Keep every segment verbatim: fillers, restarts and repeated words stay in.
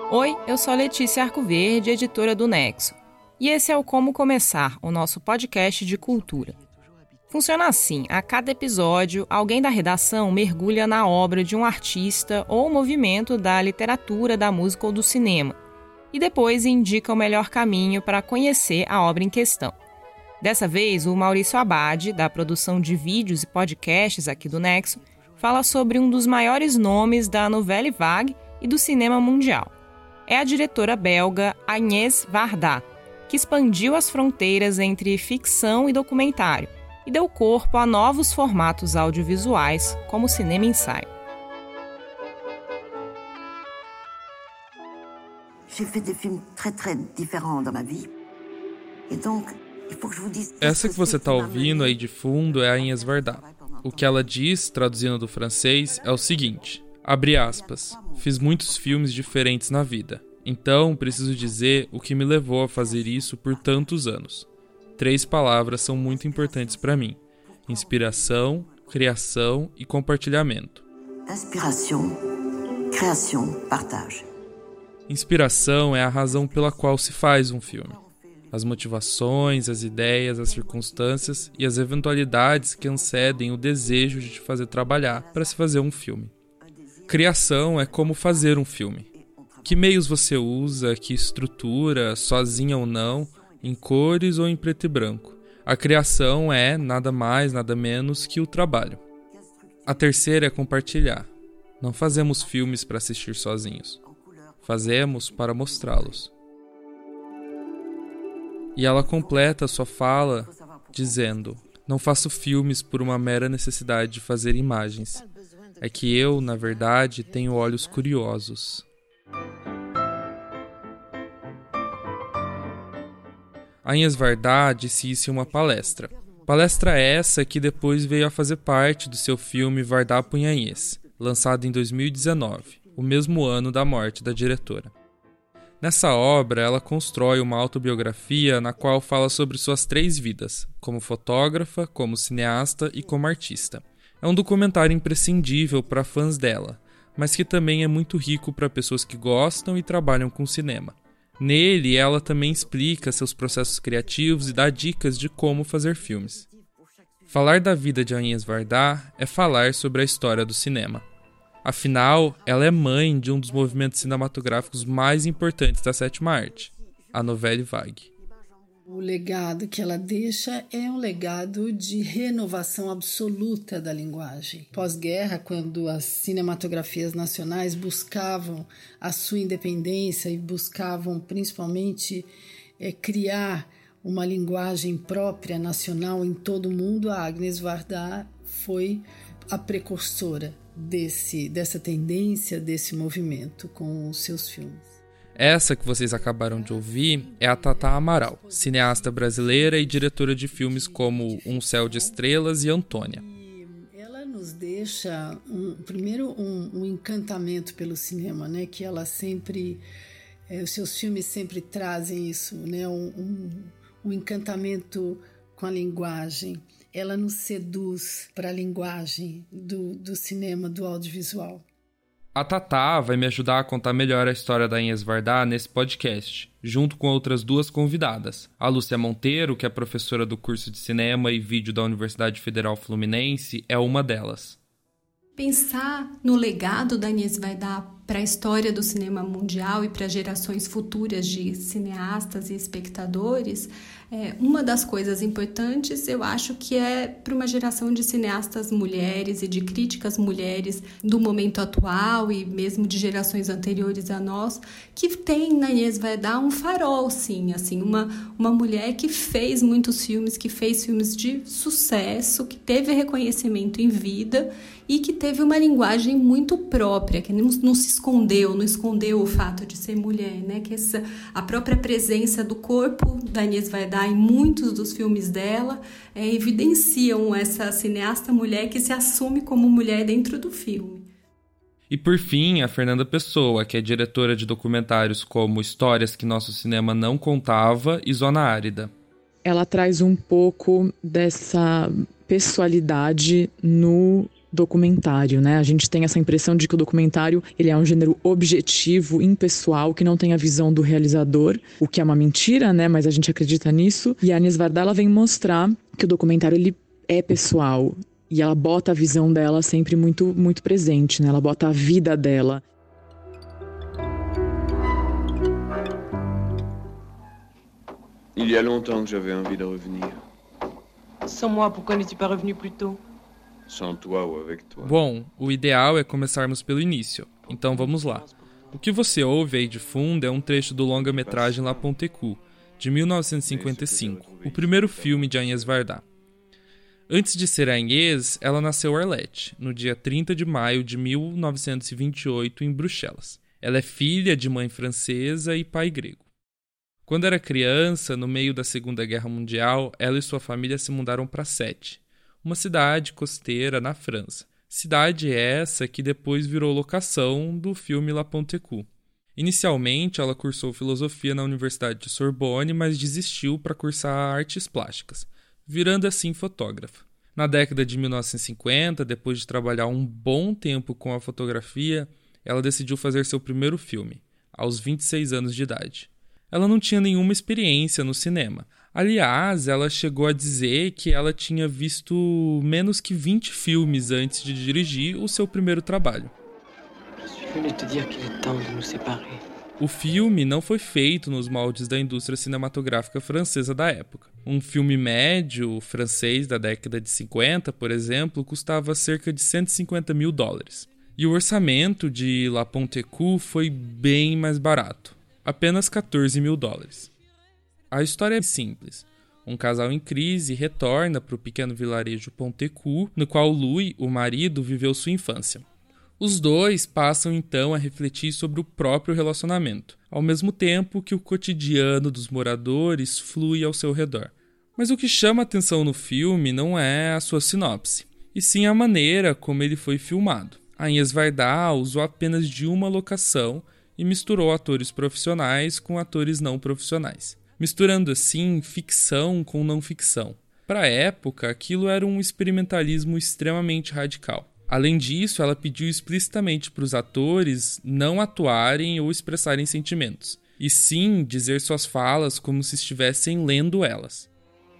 Oi, eu sou a Letícia Arcoverde, editora do Nexo. E esse é o Como Começar, o nosso podcast de cultura. Funciona assim, a cada episódio, alguém da redação mergulha na obra de um artista ou movimento da literatura, da música ou do cinema, e depois indica o melhor caminho para conhecer a obra em questão. Dessa vez, o Maurício Abad, da produção de vídeos e podcasts aqui do Nexo, fala sobre um dos maiores nomes da Nouvelle Vague e do cinema mundial. É a diretora belga Agnès Varda, que expandiu as fronteiras entre ficção e documentário e deu corpo a novos formatos audiovisuais, como o cinema ensaio. Essa que você está ouvindo aí de fundo é a Agnès Varda. O que ela diz, traduzindo do francês, é o seguinte, abre aspas, fiz muitos filmes diferentes na vida, então preciso dizer o que me levou a fazer isso por tantos anos. Três palavras são muito importantes para mim, inspiração, criação e compartilhamento. Inspiração, criação, partage. Inspiração é a razão pela qual se faz um filme. As motivações, as ideias, as circunstâncias e as eventualidades que antecedem o desejo de te fazer trabalhar para se fazer um filme. Criação é como fazer um filme. Que meios você usa, que estrutura, sozinha ou não, em cores ou em preto e branco. A criação é, nada mais, nada menos que o trabalho. A terceira é compartilhar. Não fazemos filmes para assistir sozinhos. Fazemos para mostrá-los. E ela completa sua fala dizendo, não faço filmes por uma mera necessidade de fazer imagens. É que eu, na verdade, tenho olhos curiosos. A Agnès Varda disse isso em uma palestra. Palestra essa que depois veio a fazer parte do seu filme Varda pour Agnès, lançado em dois mil e dezenove, o mesmo ano da morte da diretora. Nessa obra, ela constrói uma autobiografia na qual fala sobre suas três vidas, como fotógrafa, como cineasta e como artista. É um documentário imprescindível para fãs dela, mas que também é muito rico para pessoas que gostam e trabalham com cinema. Nele, ela também explica seus processos criativos e dá dicas de como fazer filmes. Falar da vida de Agnès Varda é falar sobre a história do cinema. Afinal, ela é mãe de um dos movimentos cinematográficos mais importantes da sétima arte, a Nouvelle Vague. O legado que ela deixa é um legado de renovação absoluta da linguagem. Pós-guerra, quando as cinematografias nacionais buscavam a sua independência e buscavam principalmente é, criar uma linguagem própria nacional em todo o mundo, a Agnès Varda foi a precursora desse, dessa tendência, desse movimento com os seus filmes. Essa que vocês acabaram de ouvir é a Tata Amaral, cineasta brasileira e diretora de filmes como Um Céu de Estrelas e Antônia. Ela nos deixa, um, primeiro, um, um encantamento pelo cinema, né? Que ela sempre, é, os seus filmes sempre trazem isso, né? um, um, um encantamento com a linguagem. Ela nos seduz para a linguagem do, do cinema, do audiovisual. A Tatá vai me ajudar a contar melhor a história da Agnès Varda nesse podcast, junto com outras duas convidadas. A Lúcia Monteiro, que é professora do curso de Cinema e Vídeo da Universidade Federal Fluminense, é uma delas. Pensar no legado da Agnès Varda para a história do cinema mundial e para gerações futuras de cineastas e espectadores, é, uma das coisas importantes, eu acho que é para uma geração de cineastas mulheres e de críticas mulheres do momento atual e mesmo de gerações anteriores a nós, que tem na Agnès Varda um farol, sim, assim, uma, uma mulher que fez muitos filmes, que fez filmes de sucesso, que teve reconhecimento em vida e que teve uma linguagem muito própria, que não, não se escondeu, não escondeu o fato de ser mulher, né? Que essa, a própria presença do corpo da Agnès Varda em muitos dos filmes dela é, evidenciam essa cineasta mulher que se assume como mulher dentro do filme. E por fim, a Fernanda Pessoa, que é diretora de documentários como Histórias que Nosso Cinema Não Contava e Zona Árida. Ela traz um pouco dessa pessoalidade no documentário, né? A gente tem essa impressão de que o documentário ele é um gênero objetivo, impessoal, que não tem a visão do realizador, o que é uma mentira, né? Mas a gente acredita nisso. E a Agnès Varda, ela vem mostrar que o documentário ele é pessoal e ela bota a visão dela sempre muito, muito presente, né? Ela bota a vida dela. Il y a longtemps que j'avais envie de revenir. Sans moi, pourquoi n'es-tu pas revenu plus tôt? Sans toi ou avec toi. Bom, o ideal é começarmos pelo início, então vamos lá. O que você ouve aí de fundo é um trecho do longa-metragem La Pontecu, de mil novecentos e cinquenta e cinco, o primeiro filme de Agnès Varda. Antes de ser Agnès, ela nasceu Arlette, no dia trinta de maio de mil novecentos e vinte e oito, em Bruxelas. Ela é filha de mãe francesa e pai grego. Quando era criança, no meio da Segunda Guerra Mundial, ela e sua família se mudaram para Sète, uma cidade costeira na França. Cidade essa que depois virou locação do filme La Pontecu. Inicialmente, ela cursou filosofia na Universidade de Sorbonne, mas desistiu para cursar artes plásticas, virando assim fotógrafa. Na década de mil novecentos e cinquenta, depois de trabalhar um bom tempo com a fotografia, ela decidiu fazer seu primeiro filme, aos vinte e seis anos de idade. Ela não tinha nenhuma experiência no cinema. Aliás, ela chegou a dizer que ela tinha visto menos que vinte filmes antes de dirigir o seu primeiro trabalho. O filme não foi feito nos moldes da indústria cinematográfica francesa da época. Um filme médio francês da década de cinquenta, por exemplo, custava cerca de cento e cinquenta mil dólares. E o orçamento de La Pontecu foi bem mais barato, apenas quatorze mil dólares. A história é simples. Um casal em crise retorna para o pequeno vilarejo Pontecu, no qual Louis, o marido, viveu sua infância. Os dois passam então a refletir sobre o próprio relacionamento, ao mesmo tempo que o cotidiano dos moradores flui ao seu redor. Mas o que chama a atenção no filme não é a sua sinopse, e sim a maneira como ele foi filmado. A Agnès Varda usou apenas de uma locação e misturou atores profissionais com atores não profissionais, misturando assim ficção com não ficção. Para a época, aquilo era um experimentalismo extremamente radical. Além disso, ela pediu explicitamente para os atores não atuarem ou expressarem sentimentos, e sim dizer suas falas como se estivessem lendo elas.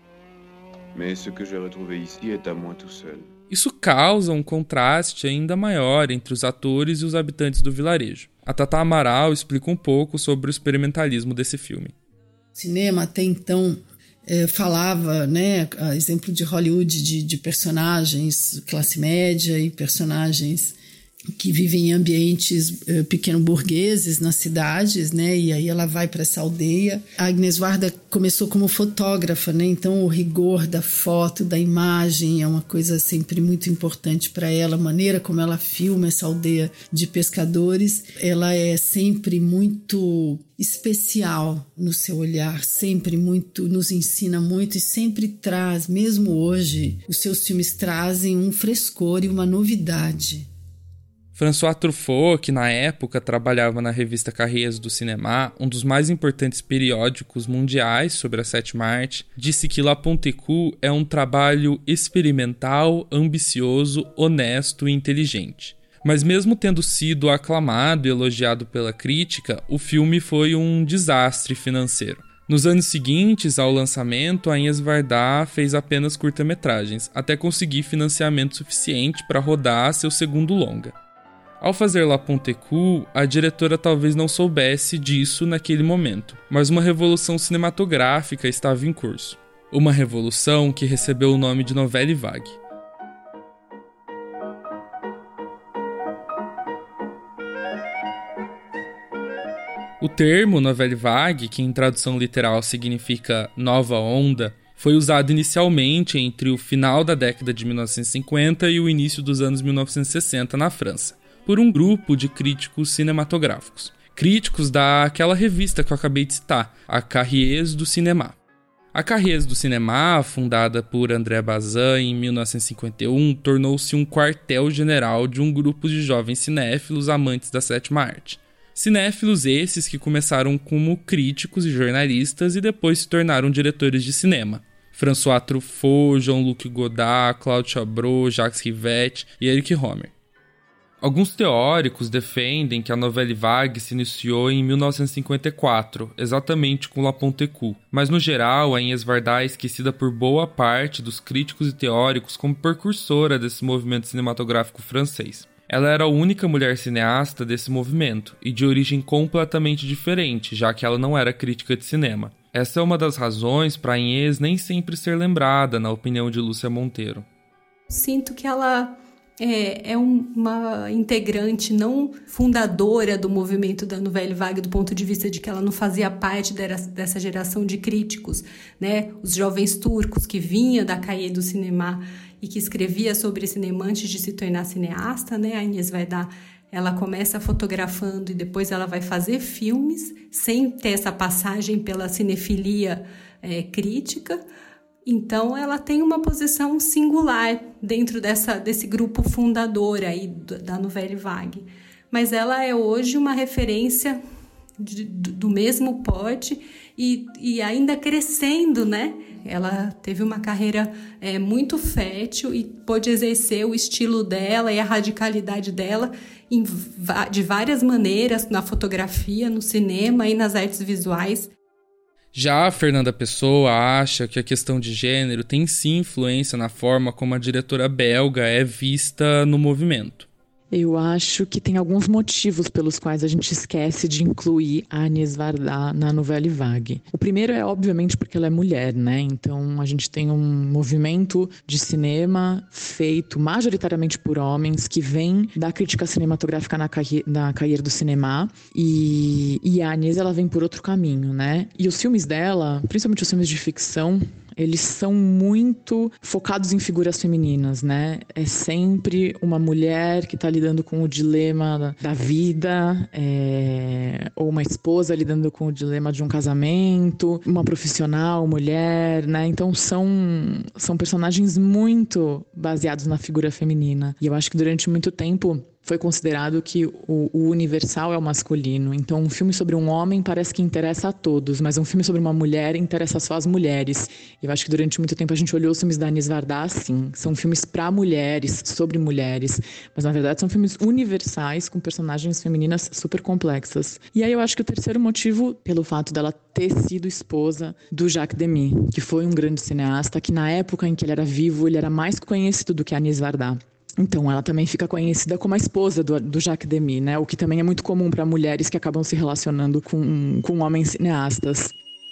Mais ce que j'ai retrouvé ici est à moi tout seul. Isso causa um contraste ainda maior entre os atores e os habitantes do vilarejo. A Tata Amaral explica um pouco sobre o experimentalismo desse filme. O cinema até então é, falava, né, a exemplo de Hollywood, de, de personagens classe média e personagens que vivem em ambientes uh, pequeno-burgueses nas cidades, né? E aí ela vai para essa aldeia. A Agnès Varda começou como fotógrafa, né? Então o rigor da foto, da imagem é uma coisa sempre muito importante para ela. A maneira como ela filma essa aldeia de pescadores, ela é sempre muito especial no seu olhar, sempre muito, nos ensina muito e sempre traz, mesmo hoje, os seus filmes trazem um frescor e uma novidade. François Truffaut, que na época trabalhava na revista Carrières du Cinéma, um dos mais importantes periódicos mundiais sobre a sétima arte, disse que La Pontecu é um trabalho experimental, ambicioso, honesto e inteligente. Mas mesmo tendo sido aclamado e elogiado pela crítica, o filme foi um desastre financeiro. Nos anos seguintes ao lançamento, a Agnès Varda fez apenas curta-metragens, até conseguir financiamento suficiente para rodar seu segundo longa. Ao fazer La Pontecu, a diretora talvez não soubesse disso naquele momento, mas uma revolução cinematográfica estava em curso. Uma revolução que recebeu o nome de Nouvelle Vague. O termo Nouvelle Vague, que em tradução literal significa nova onda, foi usado inicialmente entre o final da década de mil novecentos e cinquenta e o início dos anos mil novecentos e sessenta na França, por um grupo de críticos cinematográficos. Críticos daquela revista que eu acabei de citar, a Carrières du Cinéma. A Carrières du Cinéma, fundada por André Bazin em mil novecentos e cinquenta e um, tornou-se um quartel-general de um grupo de jovens cinéfilos amantes da sétima arte. Cinéfilos esses que começaram como críticos e jornalistas e depois se tornaram diretores de cinema. François Truffaut, Jean-Luc Godard, Claude Chabrol, Jacques Rivette e Eric Rohmer. Alguns teóricos defendem que a Nouvelle Vague se iniciou em mil novecentos e cinquenta e quatro, exatamente com La Pontecu, mas no geral a Agnès Varda é esquecida por boa parte dos críticos e teóricos como precursora desse movimento cinematográfico francês. Ela era a única mulher cineasta desse movimento, e de origem completamente diferente, já que ela não era crítica de cinema. Essa é uma das razões para Agnès nem sempre ser lembrada, na opinião de Lúcia Monteiro. Sinto que ela é, é uma integrante não fundadora do movimento da Nouvelle Vague, do ponto de vista de que ela não fazia parte dessa geração de críticos, né? Os jovens turcos que vinham da Cahiers du Cinéma e que escrevia sobre cinema antes de se tornar cineasta, né? A Agnès Varda, ela começa fotografando e depois ela vai fazer filmes sem ter essa passagem pela cinefilia é, crítica. Então, ela tem uma posição singular dentro dessa, desse grupo fundador aí da Nouvelle Vague. Mas ela é hoje uma referência de, do mesmo porte e, e ainda crescendo, né? Ela teve uma carreira é, muito fértil e pôde exercer o estilo dela e a radicalidade dela em, de várias maneiras, na fotografia, no cinema e nas artes visuais. Já a Fernanda Pessoa acha que a questão de gênero tem sim influência na forma como a diretora belga é vista no movimento. Eu acho que tem alguns motivos pelos quais a gente esquece de incluir a Agnès Varda na Nouvelle Vague. O primeiro é, obviamente, porque ela é mulher, né? Então, a gente tem um movimento de cinema feito majoritariamente por homens, que vem da crítica cinematográfica na, Cahiers, na Cahiers du Cinéma, e, e a Agnès, ela vem por outro caminho, né? E os filmes dela, principalmente os filmes de ficção, eles são muito focados em figuras femininas, né? É sempre uma mulher que está lidando com o dilema da vida, é... ou uma esposa lidando com o dilema de um casamento, uma profissional, mulher, né? Então são, são personagens muito baseados na figura feminina. E eu acho que durante muito tempo foi considerado que o, o universal é o masculino. Então, um filme sobre um homem parece que interessa a todos, mas um filme sobre uma mulher interessa só as mulheres. Eu acho que durante muito tempo a gente olhou os filmes da Agnès Varda assim. São filmes para mulheres, sobre mulheres. Mas, na verdade, são filmes universais, com personagens femininas super complexas. E aí eu acho que o terceiro motivo, pelo fato dela ter sido esposa do Jacques Demy, que foi um grande cineasta, que na época em que ele era vivo, ele era mais conhecido do que a Agnès Varda. Então, ela também fica conhecida como a esposa do, do Jacques Demy, né? O que também é muito comum para mulheres que acabam se relacionando com, com homens cineastas.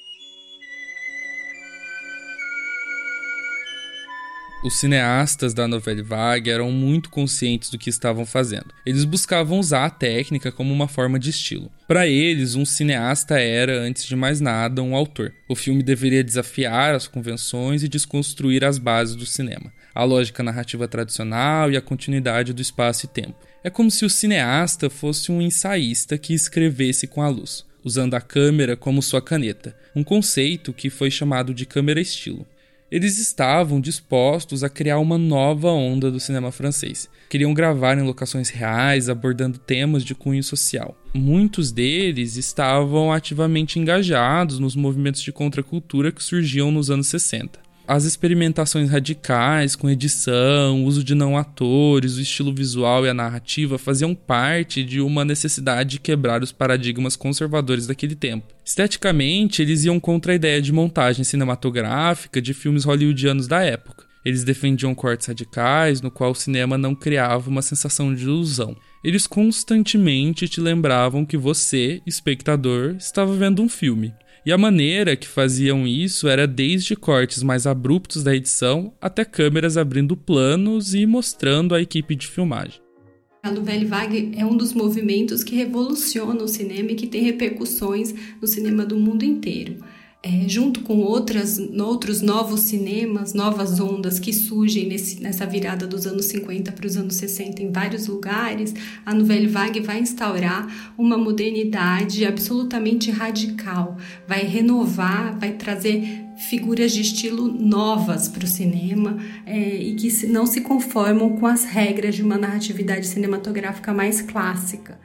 Os cineastas da Nouvelle Vague eram muito conscientes do que estavam fazendo. Eles buscavam usar a técnica como uma forma de estilo. Para eles, um cineasta era, antes de mais nada, um autor. O filme deveria desafiar as convenções e desconstruir as bases do cinema, a lógica narrativa tradicional e a continuidade do espaço e tempo. É como se o cineasta fosse um ensaísta que escrevesse com a luz, usando a câmera como sua caneta, um conceito que foi chamado de câmera-estilo. Eles estavam dispostos a criar uma nova onda do cinema francês. Queriam gravar em locações reais, abordando temas de cunho social. Muitos deles estavam ativamente engajados nos movimentos de contracultura que surgiam nos anos sessenta. As experimentações radicais com edição, uso de não atores, o estilo visual e a narrativa faziam parte de uma necessidade de quebrar os paradigmas conservadores daquele tempo. Esteticamente, eles iam contra a ideia de montagem cinematográfica de filmes hollywoodianos da época. Eles defendiam cortes radicais, no qual o cinema não criava uma sensação de ilusão. Eles constantemente te lembravam que você, espectador, estava vendo um filme. E a maneira que faziam isso era desde cortes mais abruptos da edição até câmeras abrindo planos e mostrando a equipe de filmagem. A Nouvelle Vague é um dos movimentos que revoluciona o cinema e que tem repercussões no cinema do mundo inteiro. É, junto com outras, outros novos cinemas, novas ondas que surgem nesse, nessa virada dos anos cinquenta para os anos sessenta em vários lugares, a Nouvelle Vague vai instaurar uma modernidade absolutamente radical, vai renovar, vai trazer figuras de estilo novas para o cinema é, e que não se conformam com as regras de uma narratividade cinematográfica mais clássica.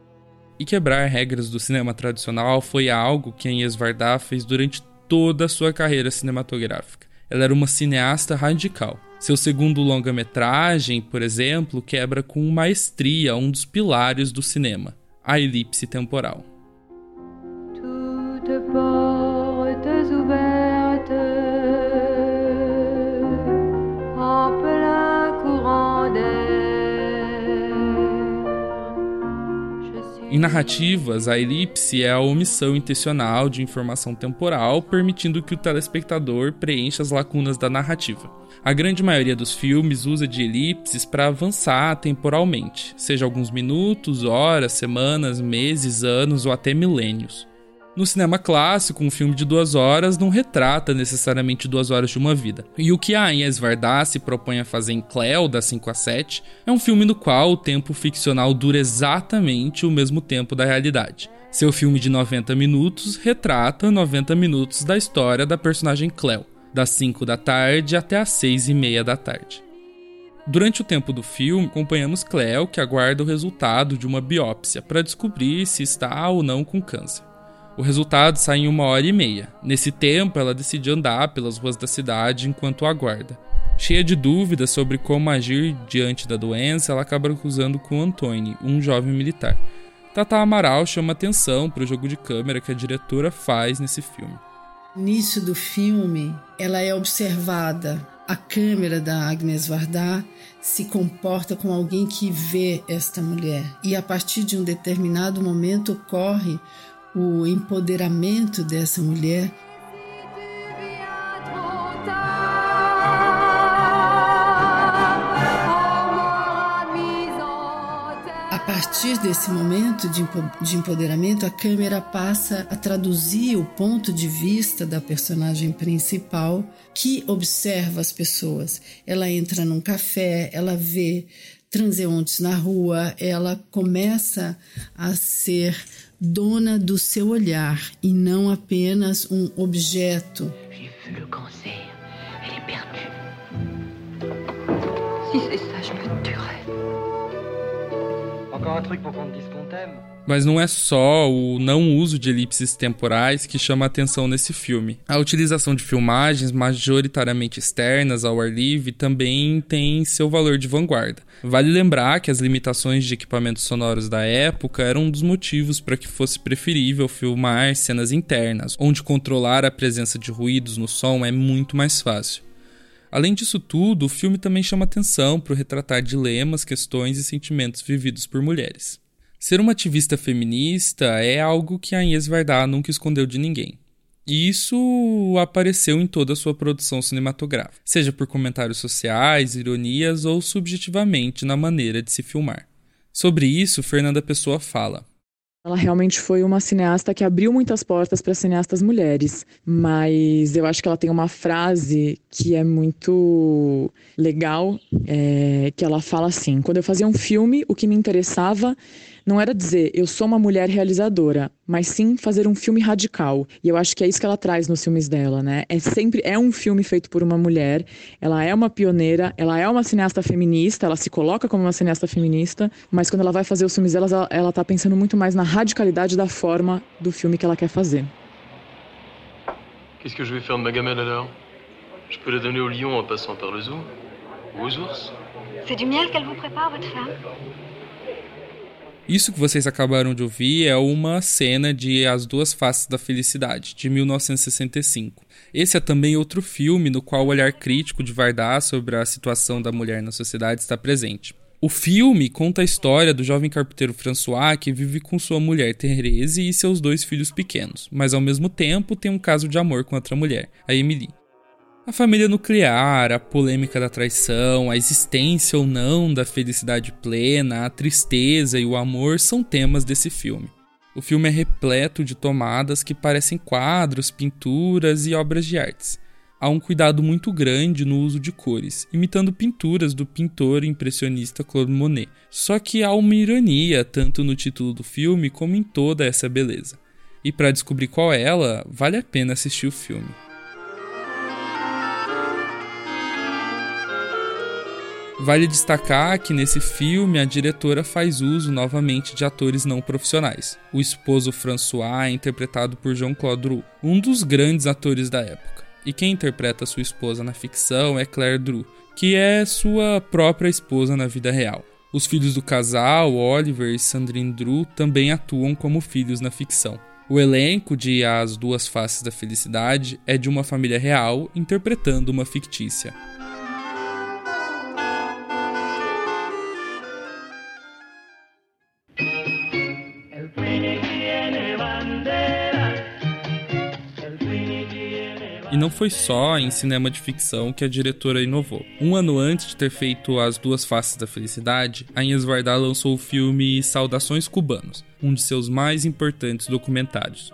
E quebrar regras do cinema tradicional foi algo que Agnès Varda fez durante toda a sua carreira cinematográfica. Ela era uma cineasta radical. Seu segundo longa-metragem, por exemplo, quebra com maestria um dos pilares do cinema, a elipse temporal. Toutes portes ouvertes, en plein courant d'air. Em narrativas, a elipse é a omissão intencional de informação temporal, permitindo que o telespectador preencha as lacunas da narrativa. A grande maioria dos filmes usa de elipses para avançar temporalmente, seja alguns minutos, horas, semanas, meses, anos ou até milênios. No cinema clássico, um filme de duas horas não retrata necessariamente duas horas de uma vida. E o que a Agnieszka Varda se propõe a fazer em Cleo, das cinco às sete, é um filme no qual o tempo ficcional dura exatamente o mesmo tempo da realidade. Seu filme de noventa minutos retrata noventa minutos da história da personagem Cleo, das cinco da tarde até as seis e meia da tarde. Durante o tempo do filme, acompanhamos Cleo, que aguarda o resultado de uma biópsia para descobrir se está ou não com câncer. O resultado sai em uma hora e meia. Nesse tempo, ela decide andar pelas ruas da cidade enquanto aguarda. Cheia de dúvidas sobre como agir diante da doença, ela acaba cruzando com Antônio, um jovem militar. Tata Amaral chama atenção para o jogo de câmera que a diretora faz nesse filme. No início do filme, ela é observada. A câmera da Agnieszka Varda se comporta como alguém que vê esta mulher. E a partir de um determinado momento ocorre o empoderamento dessa mulher. A partir desse momento de empoderamento, a câmera passa a traduzir o ponto de vista da personagem principal que observa as pessoas. Ela entra num café, ela vê transeuntes na rua, ela começa a ser dona do seu olhar e não apenas um objeto. J'ai vu le cancer, elle est perdue. Si c'est ça, je me tuerais. Encore un truc pour qu'on te dise qu'on t'aime. Mas não é só o não uso de elipses temporais que chama a atenção nesse filme. A utilização de filmagens majoritariamente externas ao ar livre também tem seu valor de vanguarda. Vale lembrar que as limitações de equipamentos sonoros da época eram um dos motivos para que fosse preferível filmar cenas internas, onde controlar a presença de ruídos no som é muito mais fácil. Além disso tudo, o filme também chama atenção para retratar dilemas, questões e sentimentos vividos por mulheres. Ser uma ativista feminista é algo que a Agnieszka Varda nunca escondeu de ninguém. E isso apareceu em toda a sua produção cinematográfica, seja por comentários sociais, ironias ou subjetivamente na maneira de se filmar. Sobre isso, Fernanda Pessoa fala: ela realmente foi uma cineasta que abriu muitas portas para cineastas mulheres, mas eu acho que ela tem uma frase que é muito legal, é, que ela fala assim: quando eu fazia um filme, o que me interessava não era dizer eu sou uma mulher realizadora, mas sim fazer um filme radical. E eu acho que é isso que ela traz nos filmes dela, né? É sempre é um filme feito por uma mulher, ela é uma pioneira, ela é uma cineasta feminista, ela se coloca como uma cineasta feminista, mas quando ela vai fazer os filmes dela, ela, ela tá pensando muito mais na radicalidade da forma do filme que ela quer fazer. Qu'est-ce que je vais faire de ma gamelle alors? Je peux la donner au lion en passant par le zoo? Ou aux ours? C'est du miel qu'elle vous prépare, votre femme? Isso que vocês acabaram de ouvir é uma cena de As Duas Faces da Felicidade, de mil novecentos e sessenta e cinco. Esse é também outro filme no qual o olhar crítico de Varda sobre a situação da mulher na sociedade está presente. O filme conta a história do jovem carpinteiro François que vive com sua mulher Thérèse e seus dois filhos pequenos, mas ao mesmo tempo tem um caso de amor com outra mulher, a Emily. A família nuclear, a polêmica da traição, a existência ou não da felicidade plena, a tristeza e o amor são temas desse filme. O filme é repleto de tomadas que parecem quadros, pinturas e obras de artes. Há um cuidado muito grande no uso de cores, imitando pinturas do pintor impressionista Claude Monet. Só que há uma ironia tanto no título do filme como em toda essa beleza. E para descobrir qual é ela, vale a pena assistir o filme. Vale destacar que nesse filme a diretora faz uso novamente de atores não profissionais. O esposo François é interpretado por Jean-Claude Roux, um dos grandes atores da época. E quem interpreta sua esposa na ficção é Claire Drew, que é sua própria esposa na vida real. Os filhos do casal, Oliver e Sandrine Drew, também atuam como filhos na ficção. O elenco de As Duas Faces da Felicidade é de uma família real interpretando uma fictícia. E não foi só em cinema de ficção que a diretora inovou. Um ano antes de ter feito As Duas Faces da Felicidade, Agnes Varda lançou o filme Saudações Cubanos, um de seus mais importantes documentários.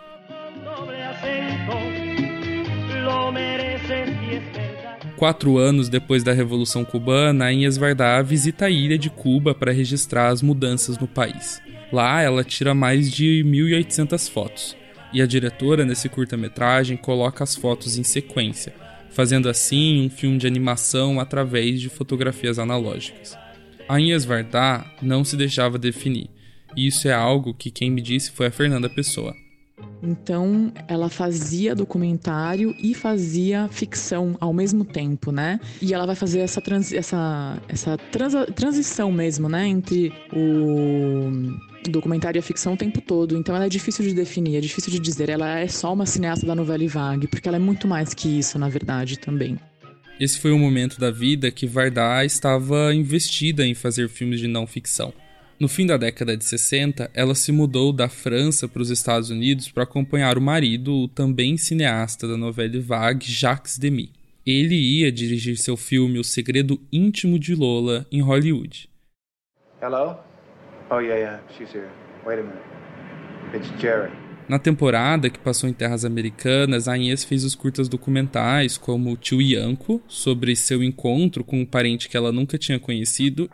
Quatro anos depois da Revolução Cubana, Agnes Varda visita a ilha de Cuba para registrar as mudanças no país. Lá, ela tira mais de mil e oitocentas fotos. E a diretora, nesse curta-metragem, coloca as fotos em sequência, fazendo assim um filme de animação através de fotografias analógicas. A Agnes Varda não se deixava definir, e isso é algo que quem me disse foi a Fernanda Pessoa. Então, ela fazia documentário e fazia ficção ao mesmo tempo, né? E ela vai fazer essa, trans, essa, essa trans, transição mesmo, né? Entre o documentário e a ficção o tempo todo. Então, ela é difícil de definir, é difícil de dizer. Ela é só uma cineasta da Nouvelle Vague, porque ela é muito mais que isso, na verdade, também. Esse foi um momento da vida que Varda estava investida em fazer filmes de não ficção. No fim da década de sessenta, ela se mudou da França para os Estados Unidos para acompanhar o marido, o também cineasta da Nouvelle Vague, Jacques Demy. Ele ia dirigir seu filme O Segredo Íntimo de Lola em Hollywood. Hello? Oh, yeah, yeah, she's here. Wait a minute. It's Jerry. Na temporada que passou em terras americanas, a Agnes fez os curtas documentais como Tio Yanko, sobre seu encontro com um parente que ela nunca tinha conhecido,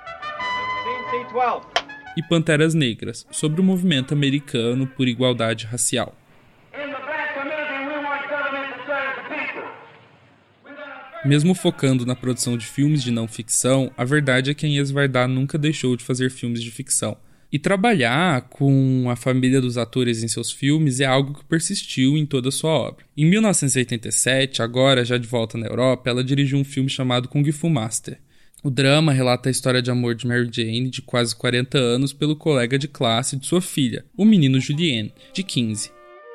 e Panteras Negras, sobre o movimento americano por igualdade racial. Mesmo focando na produção de filmes de não ficção, a verdade é que Agnes Varda nunca deixou de fazer filmes de ficção. E trabalhar com a família dos atores em seus filmes é algo que persistiu em toda a sua obra. Em mil novecentos e oitenta e sete, agora já de volta na Europa, ela dirigiu um filme chamado Kung Fu Master. O drama relata a história de amor de Mary Jane, de quase quarenta anos, pelo colega de classe de sua filha, o menino Julien, de quinze.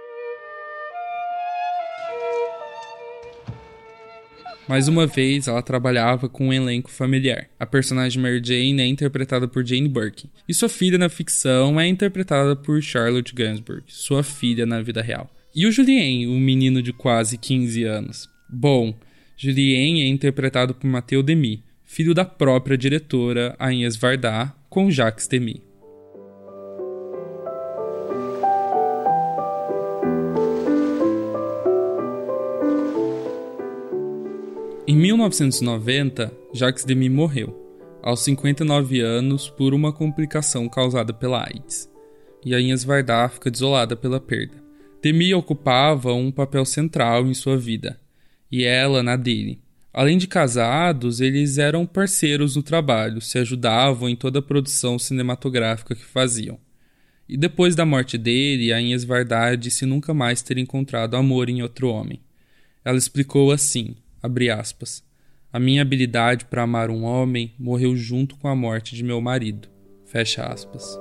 Mais uma vez, ela trabalhava com um elenco familiar. A personagem Mary Jane é interpretada por Jane Birkin, e sua filha na ficção é interpretada por Charlotte Gainsbourg, sua filha na vida real. E o Julien, um menino de quase quinze anos? Bom, Julien é interpretado por Mathieu Demy, filho da própria diretora Agnes Varda, com Jacques Demy. Em mil novecentos e noventa, Jacques Demy morreu, aos cinquenta e nove anos, por uma complicação causada pela AIDS, e Agnes Varda fica desolada pela perda. Demy ocupava um papel central em sua vida, e ela na dele. Além de casados, eles eram parceiros no trabalho, se ajudavam em toda a produção cinematográfica que faziam. E depois da morte dele, Agnes Varda disse nunca mais ter encontrado amor em outro homem. Ela explicou assim, abre aspas, a minha habilidade para amar um homem morreu junto com a morte de meu marido, fecha aspas.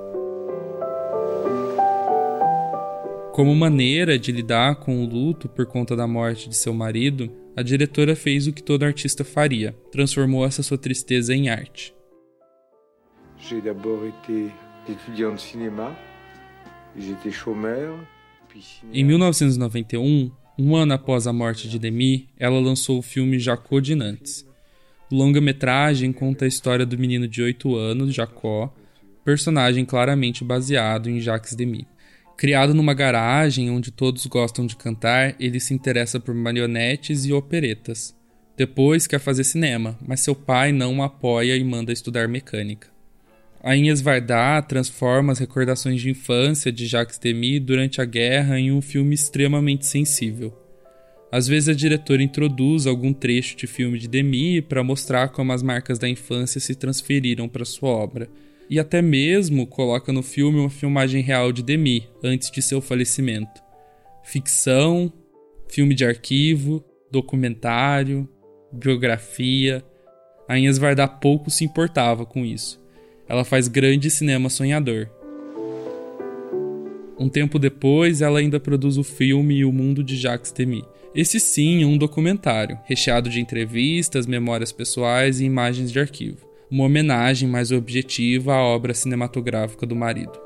Como maneira de lidar com o luto por conta da morte de seu marido, a diretora fez o que todo artista faria, transformou essa sua tristeza em arte. J'ai d'abord été étudiant de cinéma, j'étais chômeur, puis cinéma. Em mil novecentos e noventa e um, um ano após a morte de Demy, ela lançou o filme Jacó de Nantes. O longa-metragem conta a história do menino de oito anos, Jacó, personagem claramente baseado em Jacques Demy. Criado numa garagem onde todos gostam de cantar, ele se interessa por marionetes e operetas. Depois quer fazer cinema, mas seu pai não o apoia e manda estudar mecânica. A Agnes Varda transforma as recordações de infância de Jacques Demy durante a guerra em um filme extremamente sensível. Às vezes a diretora introduz algum trecho de filme de Demy para mostrar como as marcas da infância se transferiram para sua obra. E até mesmo coloca no filme uma filmagem real de Demy, antes de seu falecimento. Ficção, filme de arquivo documentário, biografia. A Agnes Varda pouco se importava com isso. Ela faz grande cinema sonhador. Um tempo depois, ela ainda produz o filme O Mundo de Jacques Demy. Esse sim é um documentário, recheado de entrevistas, memórias pessoais e imagens de arquivo. Uma homenagem mais objetiva à obra cinematográfica do marido.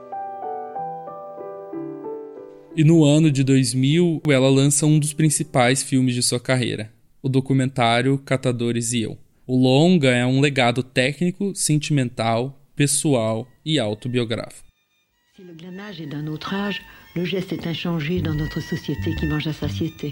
E no ano de dois mil, ela lança um dos principais filmes de sua carreira, o documentário Catadores e Eu. O longa é um legado técnico, sentimental, pessoal e autobiográfico. Si le glanage est d'un autre âge, le geste est inchangé dans notre société qui mange à satiété.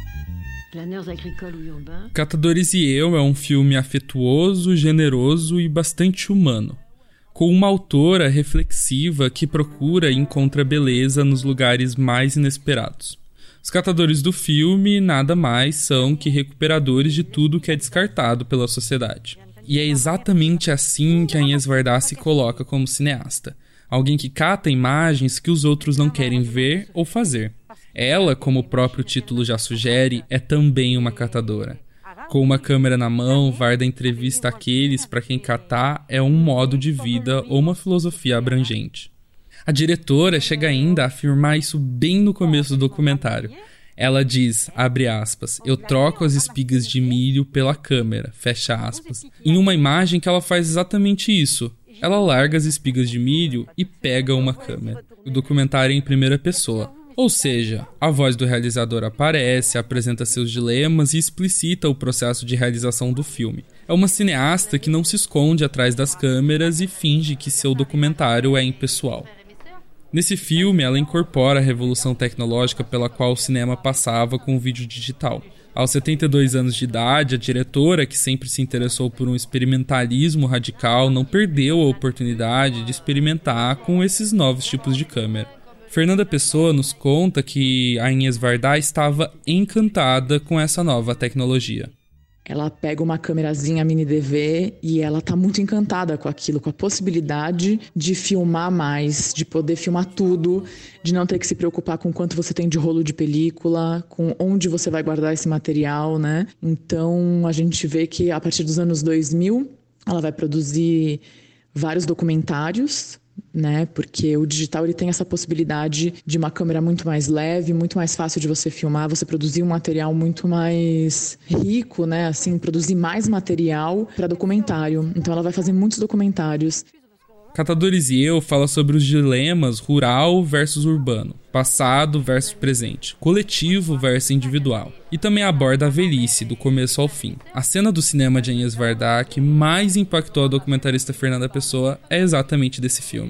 Glaneurs agricoles ou urbains. Catadores e Eu é um filme afetuoso, generoso e bastante humano, com uma autora reflexiva que procura e encontra beleza nos lugares mais inesperados. Os catadores do filme nada mais são que recuperadores de tudo que é descartado pela sociedade. E é exatamente assim que a Agnes Varda se coloca como cineasta. Alguém que cata imagens que os outros não querem ver ou fazer. Ela, como o próprio título já sugere, é também uma catadora. Com uma câmera na mão, Varda entrevista aqueles para quem catar é um modo de vida ou uma filosofia abrangente. A diretora chega ainda a afirmar isso bem no começo do documentário. Ela diz, abre aspas, eu troco as espigas de milho pela câmera, fecha aspas. Em uma imagem que ela faz exatamente isso. Ela larga as espigas de milho e pega uma câmera. O documentário é em primeira pessoa. Ou seja, a voz do realizador aparece, apresenta seus dilemas e explicita o processo de realização do filme. É uma cineasta que não se esconde atrás das câmeras e finge que seu documentário é impessoal. Nesse filme, ela incorpora a revolução tecnológica pela qual o cinema passava com o vídeo digital. Aos setenta e dois anos de idade, a diretora, que sempre se interessou por um experimentalismo radical, não perdeu a oportunidade de experimentar com esses novos tipos de câmera. Fernanda Pessoa nos conta que a Agnes Varda estava encantada com essa nova tecnologia. Ela pega uma câmerazinha mini D V e ela tá muito encantada com aquilo, com a possibilidade de filmar mais, de poder filmar tudo, de não ter que se preocupar com quanto você tem de rolo de película, com onde você vai guardar esse material, né? Então a gente vê que a partir dos anos dois mil ela vai produzir vários documentários, né? Porque o digital ele tem essa possibilidade de uma câmera muito mais leve, muito mais fácil de você filmar, você produzir um material muito mais rico, né? Assim, produzir mais material para documentário. Então ela vai fazer muitos documentários. Catadores e Eu fala sobre os dilemas rural versus urbano, passado versus presente, coletivo versus individual. E também aborda a velhice, do começo ao fim. A cena do cinema de Agnes Varda que mais impactou a documentarista Fernanda Pessoa é exatamente desse filme.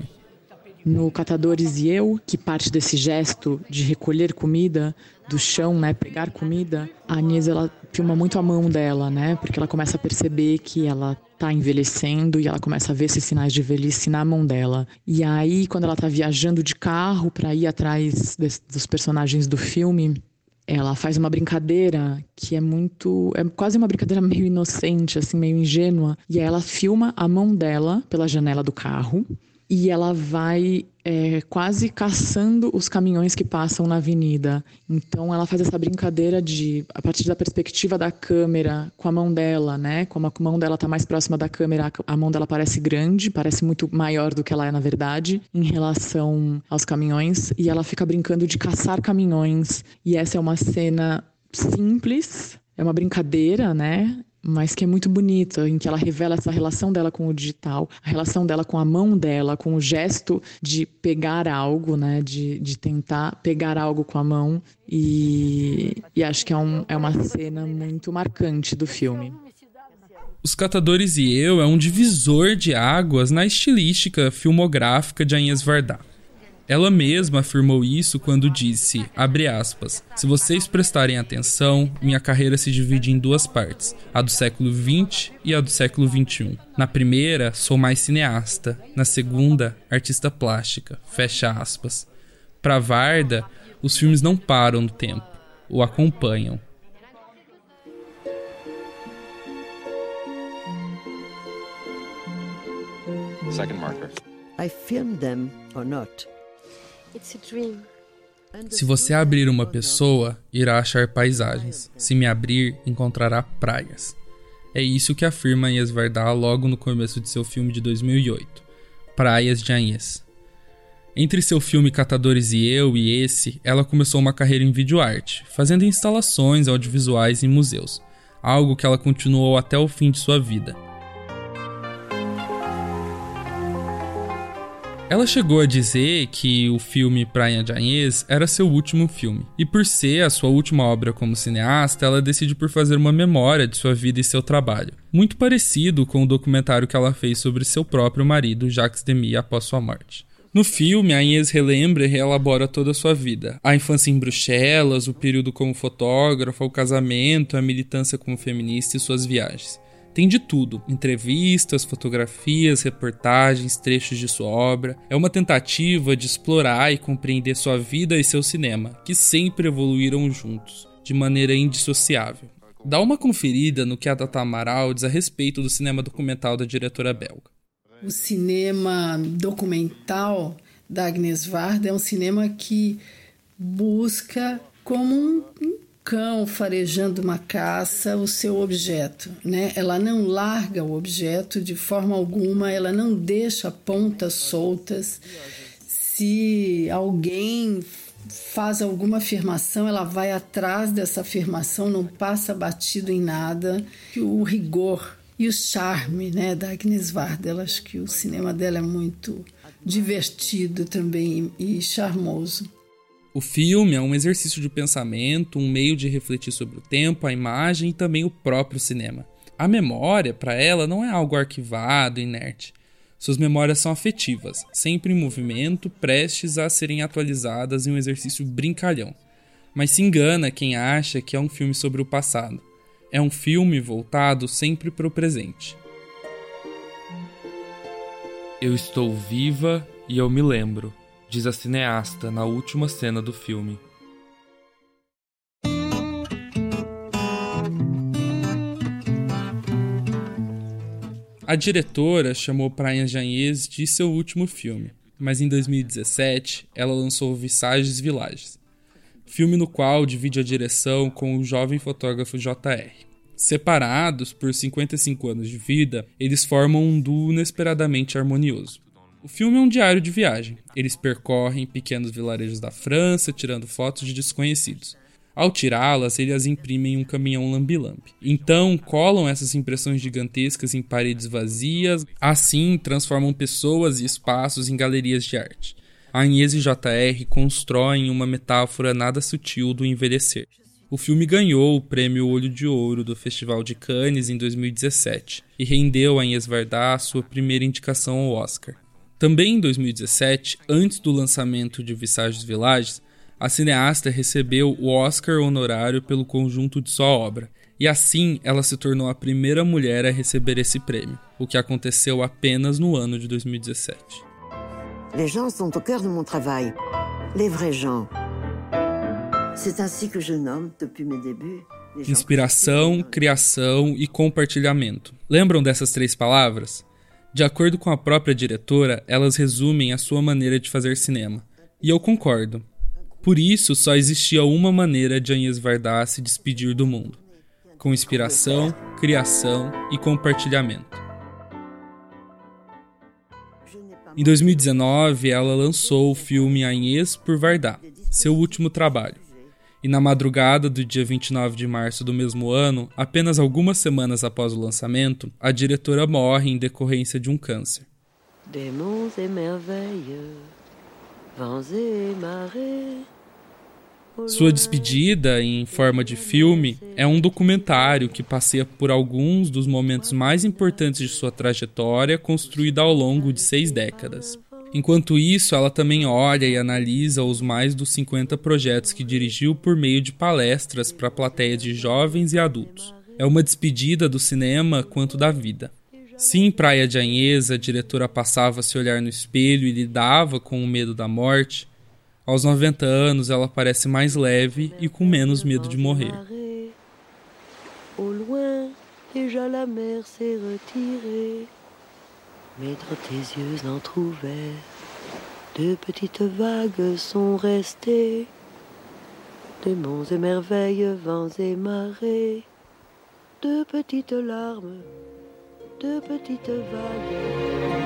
No Catadores e Eu, que parte desse gesto de recolher comida do chão, né, pegar comida, a Agnes, ela filma muito a mão dela, né, porque ela começa a perceber que ela tá envelhecendo e ela começa a ver esses sinais de velhice na mão dela. E aí, quando ela tá viajando de carro para ir atrás de, dos personagens do filme, ela faz uma brincadeira que é muito... é quase uma brincadeira meio inocente, assim, meio ingênua. E aí ela filma a mão dela pela janela do carro e ela vai é, quase caçando os caminhões que passam na avenida. Então ela faz essa brincadeira de, a partir da perspectiva da câmera, com a mão dela, né? Como a mão dela está mais próxima da câmera, a mão dela parece grande, parece muito maior do que ela é na verdade, em relação aos caminhões. E ela fica brincando de caçar caminhões. E essa é uma cena simples, é uma brincadeira, né? Mas que é muito bonita, em que ela revela essa relação dela com o digital, a relação dela com a mão dela, com o gesto de pegar algo, né, de, de tentar pegar algo com a mão, e, e acho que é, um, é uma cena muito marcante do filme. Os Catadores e Eu é um divisor de águas na estilística filmográfica de Agnes Varda. Ela mesma afirmou isso quando disse, abre aspas, se vocês prestarem atenção, minha carreira se divide em duas partes, a do século vinte e a do século vinte e um. Na primeira, sou mais cineasta, na segunda, artista plástica, fecha aspas. Para Varda, os filmes não param no tempo, o acompanham. Second marker. I filmed them or not. It's a dream. Se você abrir uma pessoa, irá achar paisagens. Se me abrir, encontrará praias. É isso que afirma Agnès Varda logo no começo de seu filme de dois mil e oito, Praias de Agnès. Entre seu filme Catadores e Eu e esse, ela começou uma carreira em videoarte, fazendo instalações audiovisuais em museus, algo que ela continuou até o fim de sua vida. Ela chegou a dizer que o filme Praia de Agnès era seu último filme, e por ser a sua última obra como cineasta, ela decide por fazer uma memória de sua vida e seu trabalho, muito parecido com o documentário que ela fez sobre seu próprio marido, Jacques Demy, após sua morte. No filme, a Agnès relembra e reelabora toda a sua vida. A infância em Bruxelas, o período como fotógrafa, o casamento, a militância como feminista e suas viagens. Tem de tudo, entrevistas, fotografias, reportagens, trechos de sua obra. É uma tentativa de explorar e compreender sua vida e seu cinema, que sempre evoluíram juntos, de maneira indissociável. Dá uma conferida no que a Tata Amaral diz a respeito do cinema documental da diretora belga. O cinema documental da Agnès Varda é um cinema que busca, como um cão farejando uma caça, o seu objeto, né? Ela não larga o objeto de forma alguma, ela não deixa pontas soltas. Se alguém faz alguma afirmação, ela vai atrás dessa afirmação, não passa batido em nada. O rigor e o charme, né, da Agnès Varda, eu acho que o cinema dela é muito divertido também e charmoso. O filme é um exercício de pensamento, um meio de refletir sobre o tempo, a imagem e também o próprio cinema. A memória, para ela, não é algo arquivado, inerte. Suas memórias são afetivas, sempre em movimento, prestes a serem atualizadas em um exercício brincalhão. Mas se engana quem acha que é um filme sobre o passado. É um filme voltado sempre para o presente. Eu estou viva e eu me lembro, diz a cineasta na última cena do filme. A diretora chamou Praias de Agnès de seu último filme, mas em dois mil e dezessete ela lançou Visages Villages, filme no qual divide a direção com o jovem fotógrafo J R. Separados por cinquenta e cinco anos de vida, eles formam um duo inesperadamente harmonioso. O filme é um diário de viagem. Eles percorrem pequenos vilarejos da França, tirando fotos de desconhecidos. Ao tirá-las, eles as imprimem em um caminhão lambi-lambi. Então, colam essas impressões gigantescas em paredes vazias, assim transformam pessoas e espaços em galerias de arte. A Agnès e J R constroem uma metáfora nada sutil do envelhecer. O filme ganhou o prêmio Olho de Ouro do Festival de Cannes em dois mil e dezessete e rendeu a Agnès Varda a sua primeira indicação ao Oscar. Também em dois mil e dezessete, antes do lançamento de Visages Villages, a cineasta recebeu o Oscar honorário pelo conjunto de sua obra, e assim ela se tornou a primeira mulher a receber esse prêmio, o que aconteceu apenas no ano de dois mil e dezessete. Les gens sont au cœur de mon travail, les vrais gens. C'est ainsi que je nomme depuis mes débuts. Inspiração, criação e compartilhamento. Lembram dessas três palavras? De acordo com a própria diretora, elas resumem a sua maneira de fazer cinema. E eu concordo. Por isso, só existia uma maneira de Agnès Varda se despedir do mundo. Com inspiração, criação e compartilhamento. Em dois mil e dezenove, ela lançou o filme Agnès por Varda, seu último trabalho. E na madrugada do dia vinte e nove de março do mesmo ano, apenas algumas semanas após o lançamento, a diretora morre em decorrência de um câncer. Démons et merveilles, vents et marées. Sua despedida, em forma de filme, é um documentário que passeia por alguns dos momentos mais importantes de sua trajetória, construída ao longo de seis décadas. Enquanto isso, ela também olha e analisa os mais dos cinquenta projetos que dirigiu por meio de palestras para a plateia de jovens e adultos. É uma despedida do cinema quanto da vida. Se em Praia de Agnès a diretora passava a se olhar no espelho e lidava com o medo da morte, aos noventa anos ela parece mais leve e com menos medo de morrer. Au loin, déjà la mer s'est retirée. Mais dans tes yeux entrouverts, de petites vagues sont restées. Des monts et merveilles, vents et marées, de petites larmes, de petites vagues.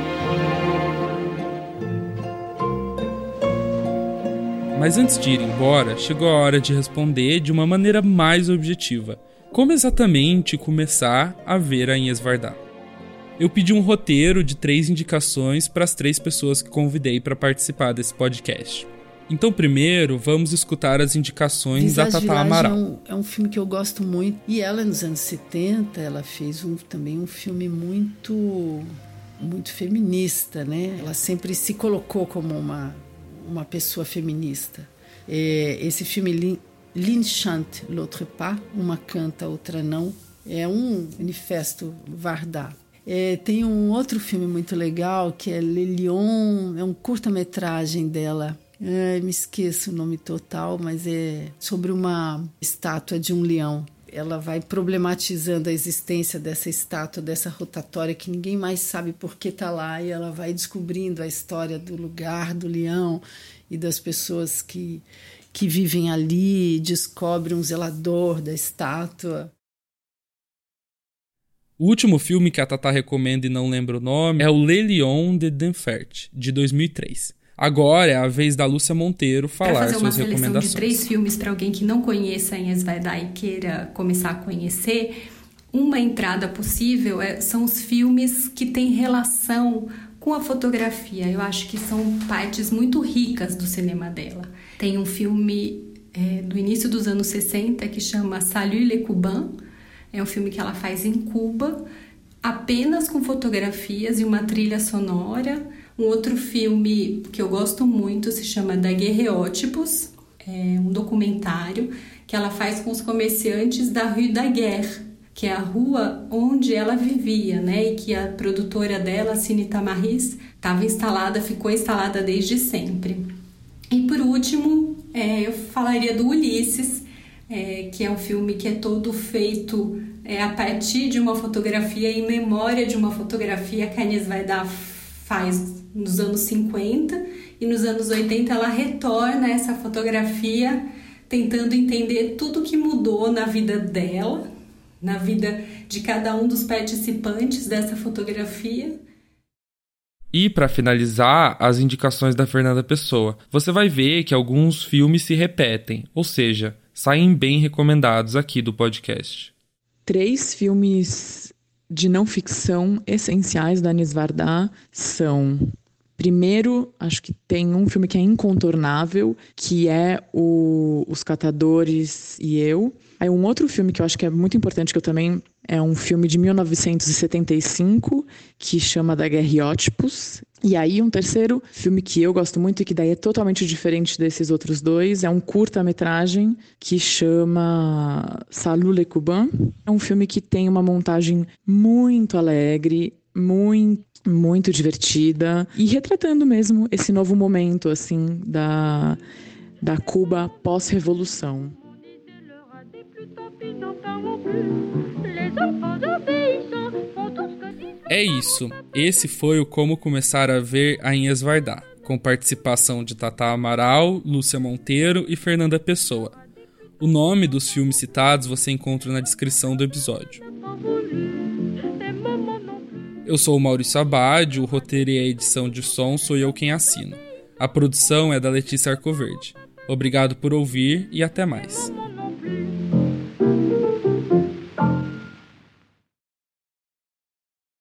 Mas antes de ir embora, chegou a hora de responder de uma maneira mais objetiva. Como exatamente começar a ver a Agnes Varda? Eu pedi um roteiro de três indicações para as três pessoas que convidei para participar desse podcast. Então, primeiro, vamos escutar as indicações Visage da Tata Village Amaral. É um, é um filme que eu gosto muito. E ela, nos anos setenta, ela fez um, também um filme muito, muito feminista, né? Ela sempre se colocou como uma, uma pessoa feminista. É, esse filme, L'une chante, l'autre pas, uma canta, outra não, é um manifesto Varda. É, tem um outro filme muito legal, que é Le Lion, é um curta-metragem dela. É, me esqueço o nome total, mas é sobre uma estátua de um leão. Ela vai problematizando a existência dessa estátua, dessa rotatória que ninguém mais sabe por que está lá, e ela vai descobrindo a história do lugar do leão e das pessoas que, que vivem ali, descobre um zelador da estátua. O último filme que a Tata recomenda e não lembra o nome é o Le Lion de Denfert, de dois mil e três. Agora é a vez da Lúcia Monteiro falar suas recomendações. Para fazer uma seleção de três filmes para alguém que não conheça a Agnes Varda e queira começar a conhecer, uma entrada possível é, são os filmes que têm relação com a fotografia. Eu acho que são partes muito ricas do cinema dela. Tem um filme é, do início dos anos sessenta que chama Salut les Cubains. É um filme que ela faz em Cuba, apenas com fotografias e uma trilha sonora. Um outro filme que eu gosto muito se chama Daguerreótipos, é um documentário que ela faz com os comerciantes da Rue Daguerre, que é a rua onde ela vivia, né? E que a produtora dela, Cine Tamaris, estava instalada, ficou instalada desde sempre. E por último, é, eu falaria do Ulisses, É, que é um filme que é todo feito é, a partir de uma fotografia, em memória de uma fotografia que a Agnes Varda faz nos anos cinquenta, e nos anos oitenta ela retorna essa fotografia tentando entender tudo que mudou na vida dela, na vida de cada um dos participantes dessa fotografia. E, para finalizar, as indicações da Fernanda Pessoa. Você vai ver que alguns filmes se repetem, ou seja, saem bem recomendados aqui do podcast. Três filmes de não ficção essenciais da Agnes Varda são... Primeiro, acho que tem um filme que é incontornável, que é o Os Catadores e Eu. Aí um outro filme que eu acho que é muito importante, que eu também... É um filme de mil novecentos e setenta e cinco, que chama Daguerreótipos. E aí um terceiro filme que eu gosto muito e que daí é totalmente diferente desses outros dois, é um curta-metragem que chama Salut les Cubains. É um filme que tem uma montagem muito alegre, muito, muito divertida e retratando mesmo esse novo momento assim da, da Cuba pós-revolução. É isso, esse foi o Como Começar a Ver a Agnes Varda, com participação de Tata Amaral, Lúcia Monteiro e Fernanda Pessoa. O nome dos filmes citados você encontra na descrição do episódio. Eu sou o Maurício Abad, o roteiro e a edição de som sou eu quem assino. A produção é da Letícia Arcoverde. Obrigado por ouvir e até mais.